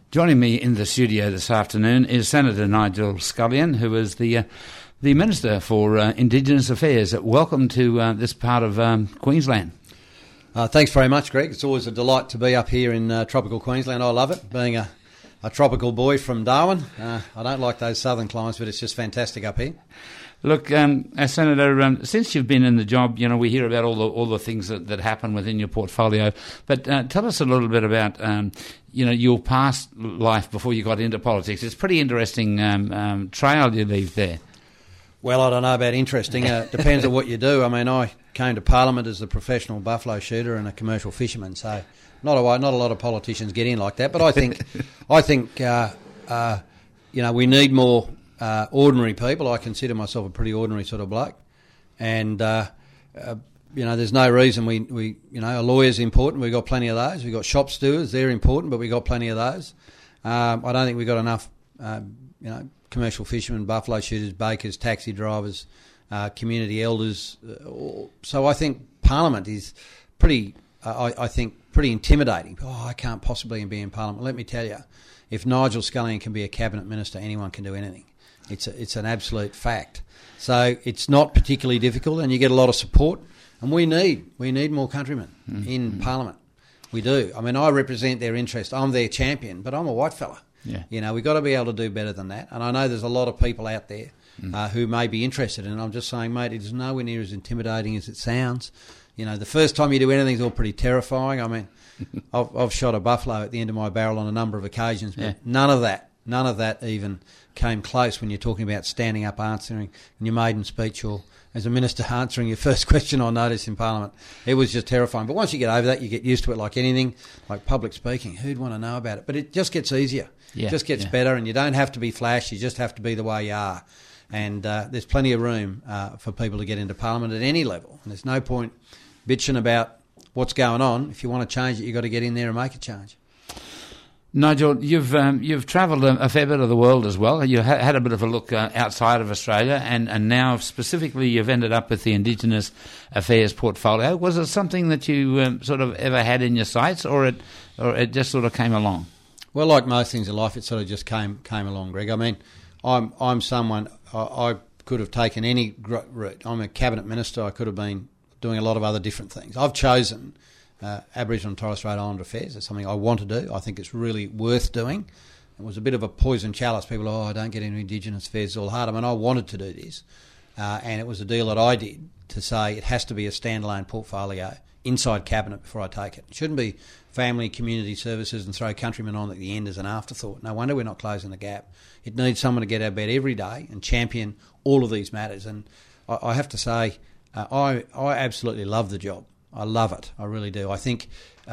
Joining me in the studio this afternoon is Senator Nigel Scullion, who is the Minister for Indigenous Affairs. Welcome to this part of Queensland. Thanks very much, Greg. It's always a delight to be up here in tropical Queensland. I love it, being a tropical boy from Darwin. I don't like those southern climates, but it's just fantastic up here. Look, Senator, since you've been in the job, we hear about all the things that happen within your portfolio. But tell us a little bit about, your past life before you got into politics. It's a pretty interesting trail you leave there. Well, I don't know about interesting. Depends on what you do. I mean, I came to Parliament as a professional buffalo shooter and a commercial fisherman, so not a lot of politicians get in like that. But I think we need more ordinary people. I consider myself a pretty ordinary sort of bloke, and there's no reason we a lawyer's important. We've got plenty of those. We've got shop stewards, they're important, but we've got plenty of those. I don't think we've got enough commercial fishermen, buffalo shooters, bakers, taxi drivers, community elders. So I think Parliament is pretty intimidating. I can't possibly be in Parliament. Let me tell you, if Nigel Scullion can be a cabinet minister, anyone can do anything. It's an absolute fact. So it's not particularly difficult, and you get a lot of support. And we need more countrymen in Parliament. We do. I mean, I represent their interest. I'm their champion, but I'm a white fella. Yeah. We've got to be able to do better than that. And I know there's a lot of people out there who may be interested. And I'm just saying, mate, it is nowhere near as intimidating as it sounds. The first time you do anything is all pretty terrifying. I mean, I've shot a buffalo at the end of my barrel on a number of occasions, but none of that even came close when you're talking about standing up, answering in your maiden speech, or as a minister answering your first question on notice in Parliament. It was just terrifying. But once you get over that, you get used to it like anything, like public speaking. Who'd want to know about it? But it just gets easier. It just gets better, and you don't have to be flash. You just have to be the way you are. And there's plenty of room for people to get into Parliament at any level. And there's no point bitching about what's going on. If you want to change it, you've got to get in there and make a change. Nigel, you've travelled a fair bit of the world as well. You had a bit of a look outside of Australia, and now specifically you've ended up with the Indigenous Affairs portfolio. Was it something that you sort of ever had in your sights, or it just sort of came along? Well, like most things in life, it sort of just came along, Greg. I mean, I'm someone, I could have taken any route. I'm a cabinet minister. I could have been doing a lot of other different things. I've chosen Aboriginal and Torres Strait Islander affairs. It's something I want to do. I think it's really worth doing. It was a bit of a poison chalice. People, I don't get into Indigenous affairs, it's all hard. I mean, I wanted to do this, and it was a deal that I did to say it has to be a standalone portfolio inside Cabinet before I take it. It shouldn't be family, community services and throw countrymen on at the end as an afterthought. No wonder we're not closing the gap. It needs someone to get out of bed every day and champion all of these matters. And I have to say, I absolutely love the job. I love it. I really do. I think,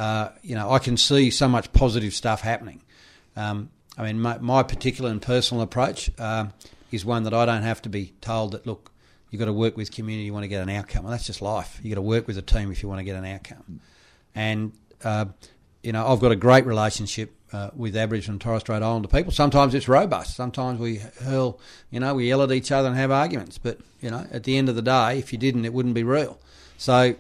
I can see so much positive stuff happening. I mean, my particular and personal approach is one that I don't have to be told that, look, you've got to work with community, you want to get an outcome. Well, that's just life. You've got to work with a team if you want to get an outcome. And, I've got a great relationship with Aboriginal and Torres Strait Islander people. Sometimes it's robust. Sometimes we hurl, we yell at each other and have arguments. But, at the end of the day, if you didn't, it wouldn't be real. So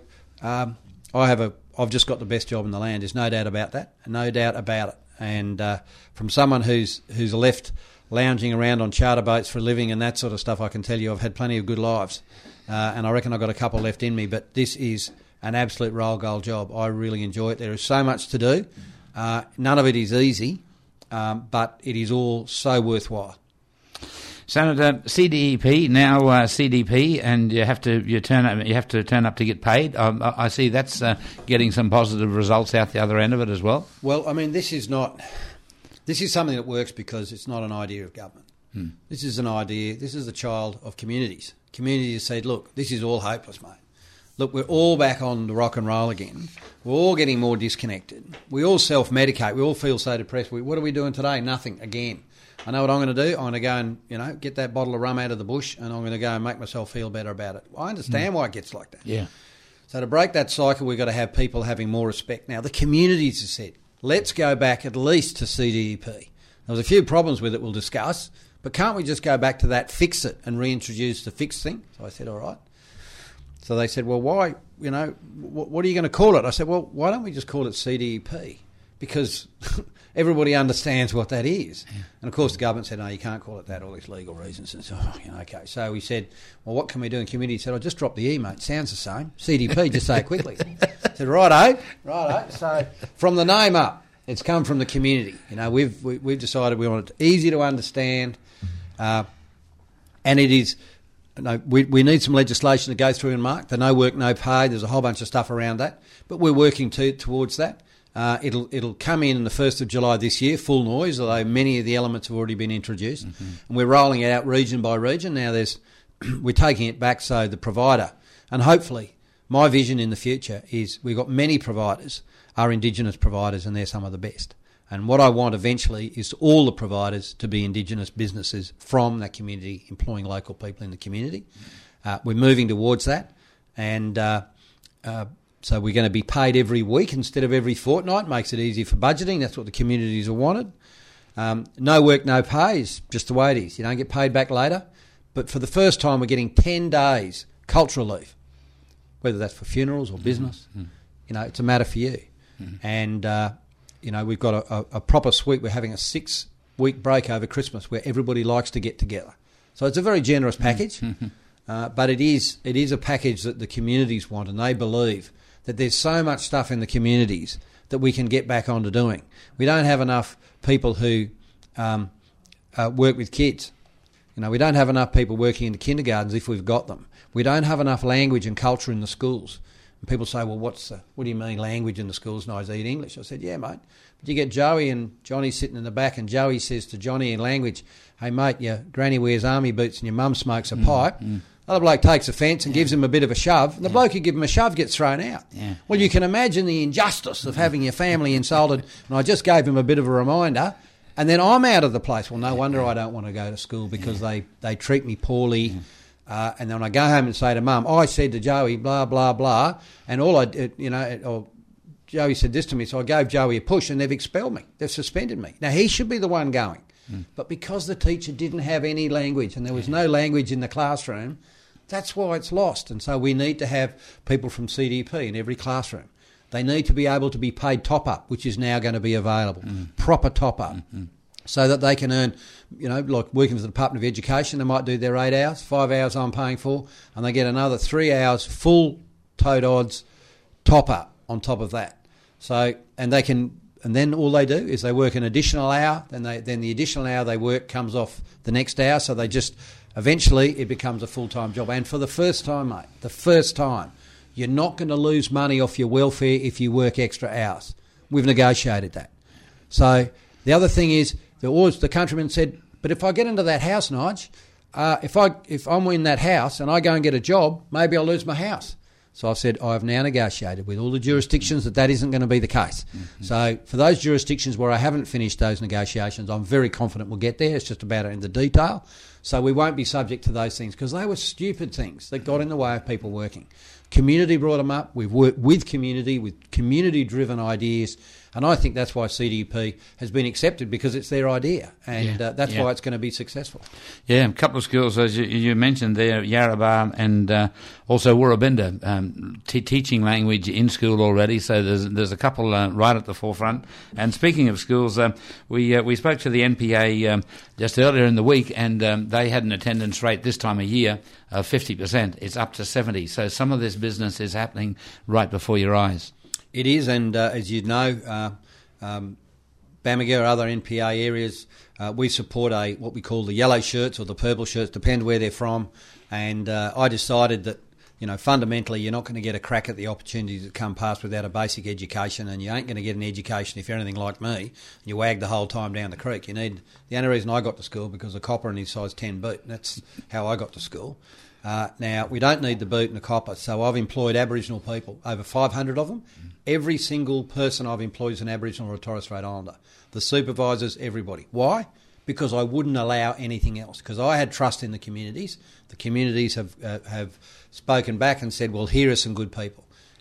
I've just got the best job in the land. There's no doubt about that. No doubt about it. And from someone who's left lounging around on charter boats for a living and that sort of stuff, I can tell you I've had plenty of good lives. And I reckon I've got a couple left in me. But this is an absolute roll goal job. I really enjoy it. There is so much to do. None of it is easy, but it is all so worthwhile. Senator, CDEP, now CDP, and you have to turn up to get paid. I see that's getting some positive results out the other end of it as well. Well, I mean, this is something that works because it's not an idea of government. This is an idea. This is the child of communities. Communities said, look, this is all hopeless, mate. Look, we're all back on the rock and roll again. We're all getting more disconnected. We all self-medicate. We all feel so depressed. What are we doing today? Nothing, again. I know what I'm going to do. I'm going to go and, get that bottle of rum out of the bush, and I'm going to go and make myself feel better about it. I understand why it gets like that. Yeah. So to break that cycle, we've got to have people having more respect. Now, the communities have said, let's go back at least to CDEP. There was a few problems with it we'll discuss, but can't we just go back to that, fix it, and reintroduce the fix thing? So I said, all right. So they said, well, why, what are you going to call it? I said, well, why don't we just call it CDEP? Because everybody understands what that is. Yeah. And, of course, the government said, no, you can't call it that, all these legal reasons. And so, okay. So we said, well, what can we do in community? He said, I'll just drop the E, mate. Sounds the same. CDP, just say it quickly. I said, righto. So from the name up, it's come from the community. We've decided we want it easy to understand, and it is... we need some legislation to go through and mark. The no work, no pay. There's a whole bunch of stuff around that, but we're working towards that. It'll come in the 1st of July this year, full noise, although many of the elements have already been introduced. Mm-hmm. And we're rolling it out region by region. Now we're taking it back so the provider, and hopefully my vision in the future is we've got many providers are Indigenous providers and they're some of the best. And what I want eventually is all the providers to be Indigenous businesses from that community, employing local people in the community. We're moving towards that. And so we're going to be paid every week instead of every fortnight. Makes it easy for budgeting. That's what the communities have wanted. No work, no pay is just the way it is. You don't get paid back later. But for the first time, we're getting 10 days cultural leave, whether that's for funerals or business. Mm-hmm. It's a matter for you. Mm-hmm. And... we've got a proper suite. We're having a 6-week break over Christmas where everybody likes to get together. So it's a very generous package, but it is a package that the communities want, and they believe that there's so much stuff in the communities that we can get back onto doing. We don't have enough people who work with kids. We don't have enough people working in the kindergartens if we've got them. We don't have enough language and culture in the schools. People say, well, what do you mean language in the schools? And I eat English. I said, yeah, mate. But you get Joey and Johnny sitting in the back, and Joey says to Johnny in language, hey, mate, your granny wears army boots and your mum smokes a pipe. Other bloke takes offence and gives him a bit of a shove. And the bloke who give him a shove gets thrown out. Yeah. Well, you can imagine the injustice of having your family insulted. And I just gave him a bit of a reminder. And then I'm out of the place. Well, no wonder I don't want to go to school because they treat me poorly. And then when I go home and say to Mum, I said to Joey, blah, blah, blah, and all I did, or Joey said this to me, so I gave Joey a push and they've expelled me. They've suspended me. Now, he should be the one going. But because the teacher didn't have any language and there was no language in the classroom, that's why it's lost. And so we need to have people from CDP in every classroom. They need to be able to be paid top-up, which is now going to be available, proper top-up. So that they can earn, like working for the Department of Education, they might do their 8 hours, 5 hours I'm paying for, and they get another 3 hours full tote odds top up on top of that. So, and then all they do is they work an additional hour, then the additional hour they work comes off the next hour, so they just, eventually it becomes a full-time job. And for the first time, mate, you're not going to lose money off your welfare if you work extra hours. We've negotiated that. So the other thing is, the countryman said, but if I get into that house, Nige, if I'm in that house and I go and get a job, maybe I'll lose my house. So I've said I have now negotiated with all the jurisdictions that isn't going to be the case. So for those jurisdictions where I haven't finished those negotiations, I'm very confident we'll get there. It's just about it in the detail. So we won't be subject to those things because they were stupid things that got in the way of people working. Community brought them up. We've worked with community-driven ideas. And I think that's why CDP has been accepted, because it's their idea, and that's why it's going to be successful. Yeah, a couple of schools, as you mentioned there, Yarrabah and also Woorabinda, teaching language in school already, so there's a couple right at the forefront. And speaking of schools, we spoke to the NPA just earlier in the week, and they had an attendance rate this time of year of 50%. It's up to 70%. So some of this business is happening right before your eyes. It is, and as you know, Bamaga or other NPA areas, we support what we call the yellow shirts or the purple shirts, depend where they're from. And I decided that, fundamentally you're not going to get a crack at the opportunities that come past without a basic education, and you ain't going to get an education if you're anything like me and you wag the whole time down the creek. The only reason I got to school because of copper and his size 10 boot, and that's how I got to school. Now, we don't need the boot and the copper, so I've employed Aboriginal people, over 500 of them. Every single person I've employed is an Aboriginal or a Torres Strait Islander. The supervisors, everybody. Why? Because I wouldn't allow anything else, because I had trust in the communities. The communities have spoken back and said, well, here are some good people.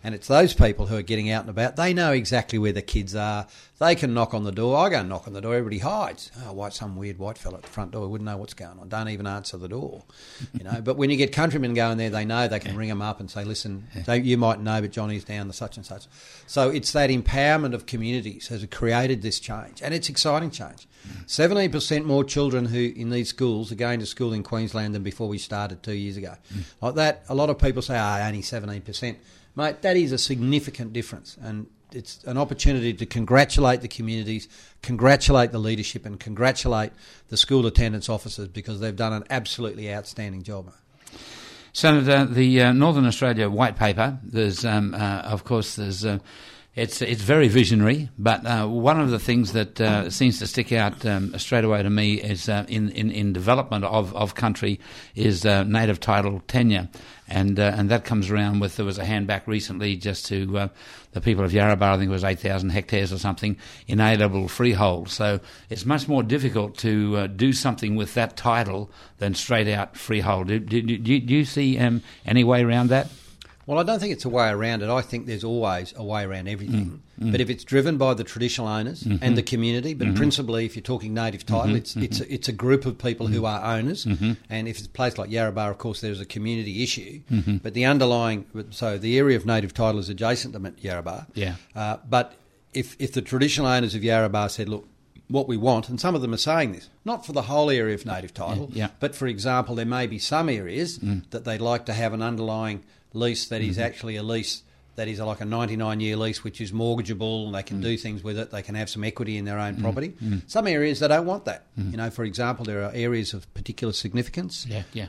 And it's those people who are getting out and about. They know exactly where the kids are. They can knock on the door. I go and knock on the door. Everybody hides. Oh, some weird white fella at the front door wouldn't know what's going on. Don't even answer the door. But when you get countrymen going there, they know they can ring them up and say, listen, you might know, but Johnny's down the such and such. So it's that empowerment of communities has created this change. And it's exciting change. 17% more children who in these schools are going to school in Queensland than before we started 2 years ago. Like that, a lot of people say, only 17%. Mate, that is a significant difference, and it's an opportunity to congratulate the communities, congratulate the leadership, and congratulate the school attendance officers because they've done an absolutely outstanding job. Senator, the Northern Australia White Paper, there's, of course, there's... It's very visionary, but one of the things that seems to stick out straight away to me is in development of country is native title tenure, and that comes around with, there was a hand back recently just to the people of Yarrabah, I think it was 8,000 hectares or something, inalienable freehold. So it's much more difficult to do something with that title than straight out freehold. Do you see any way around that? Well, I don't think it's a way around it. I think there's always a way around everything. But if it's driven by the traditional owners and the community, but principally if you're talking native title, it's a group of people who are owners. And if it's a place like Yarrabah, of course, there's a community issue. But the underlying, so the area of native title is adjacent to Yarrabah. Yeah. But if the traditional owners of Yarrabah said, look, what we want, and some of them are saying this, not for the whole area of native title, but for example, there may be some areas that they'd like to have an underlying lease that is actually a lease that is like a 99-year lease which is mortgageable and they can do things with it, they can have some equity in their own property. Some areas they don't want that. For example, there are areas of particular significance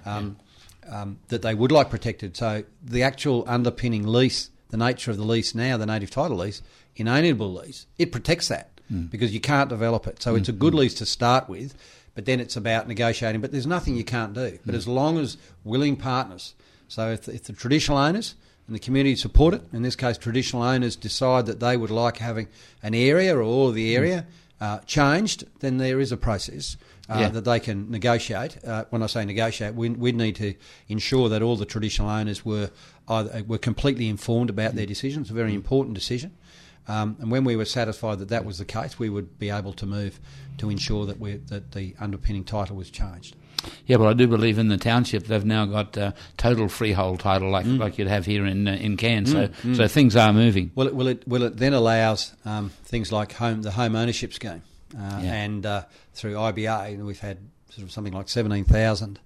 that they would like protected. So the actual underpinning lease, the nature of the lease now, the native title lease, inalienable lease, it protects that because you can't develop it. So it's a good lease to start with, but then it's about negotiating. But there's nothing you can't do. But as long as willing partners, so if the traditional owners and the community support it, in this case traditional owners decide that they would like having an area or all of the area changed, then there is a process that they can negotiate. When I say negotiate, we'd need to ensure that all the traditional owners were completely informed about their decision. It's a very important decision. And when we were satisfied that that was the case, we would be able to move to ensure that the underpinning title was changed. Yeah, but I do believe in the township they've now got total freehold title like you'd have here in Cairns. So things are moving. Well, it then allows things like the home ownership scheme, and through IBA we've had sort of something like 17,000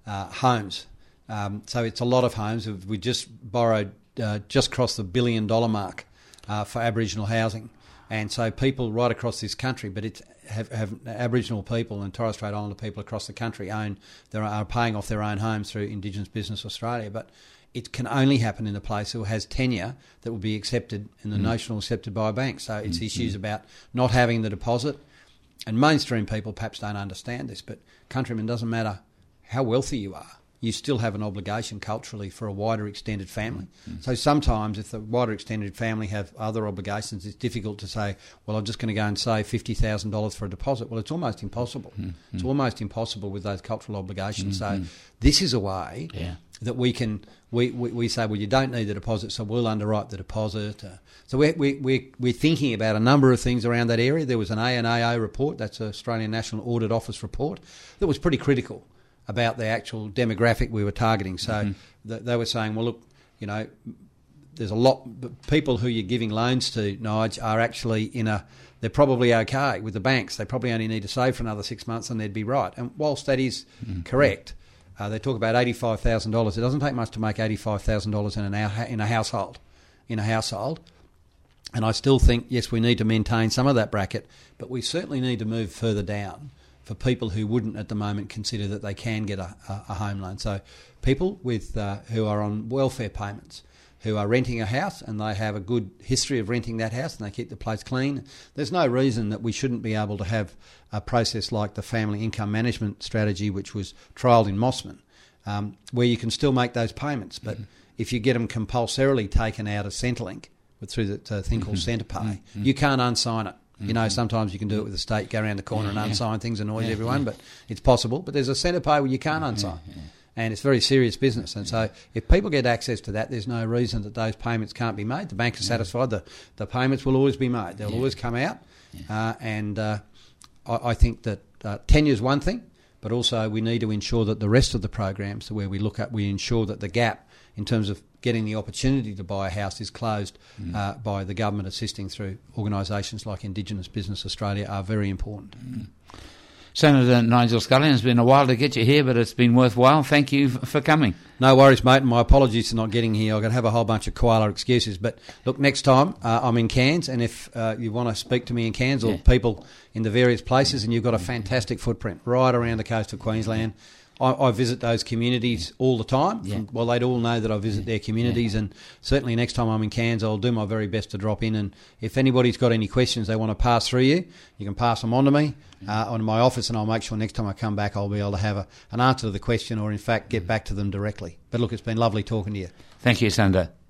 homes. So it's a lot of homes. We just borrowed just crossed the $1 billion mark for Aboriginal housing. And so people right across this country, but it's have Aboriginal people and Torres Strait Islander people across the country are paying off their own homes through Indigenous Business Australia. But it can only happen in a place that has tenure that will be accepted in the notional accepted by a bank. So it's issues about not having the deposit. And mainstream people perhaps don't understand this, but countrymen, doesn't matter how wealthy you are, you still have an obligation culturally for a wider extended family. So sometimes if the wider extended family have other obligations, it's difficult to say, well, I'm just going to go and save $50,000 for a deposit. Well, it's almost impossible. It's almost impossible with those cultural obligations. So this is a way that we can, we say, well, you don't need the deposit, so we'll underwrite the deposit. So we're thinking about a number of things around that area. There was an ANAO report, that's Australian National Audit Office report, that was pretty critical about the actual demographic we were targeting. So they were saying, well, look, there's a lot... People who you're giving loans to, Nige, are actually they're probably okay with the banks. They probably only need to save for another 6 months and they'd be right. And whilst that is correct, they talk about $85,000. It doesn't take much to make $85,000 in a household. And I still think, yes, we need to maintain some of that bracket, but we certainly need to move further down for people who wouldn't at the moment consider that they can get a home loan. So people who are on welfare payments, who are renting a house and they have a good history of renting that house and they keep the place clean, there's no reason that we shouldn't be able to have a process like the Family Income Management Strategy, which was trialled in Mossman, where you can still make those payments. But if you get them compulsorily taken out of Centrelink through the thing called Centrepay, you can't unsign it. Sometimes you can do it with the state, go around the corner and unsign things, annoys everyone, but it's possible. But there's a Centrepay where you can't unsign. and it's very serious business. And so if people get access to that, there's no reason that those payments can't be made. The bank is satisfied. The payments will always be made. They'll always come out. I think that tenure is one thing, but also we need to ensure that the rest of the programs, where we ensure that the gap in terms of getting the opportunity to buy a house is closed by the government assisting through organisations like Indigenous Business Australia are very important. Senator Nigel Scullion, it's been a while to get you here, but it's been worthwhile. Thank you for coming. No worries, mate, and my apologies for not getting here. I'm going to have a whole bunch of koala excuses. But look, next time I'm in Cairns, and if you want to speak to me in Cairns or people in the various places, and you've got a fantastic footprint right around the coast of Queensland, I visit those communities all the time. Yeah. Well, they'd all know that I visit their communities, and certainly next time I'm in Cairns, I'll do my very best to drop in. And if anybody's got any questions they want to pass through you can pass them on to me on my office, and I'll make sure next time I come back I'll be able to have an answer to the question, or in fact get back to them directly. But look, it's been lovely talking to you. Thank you, Senator.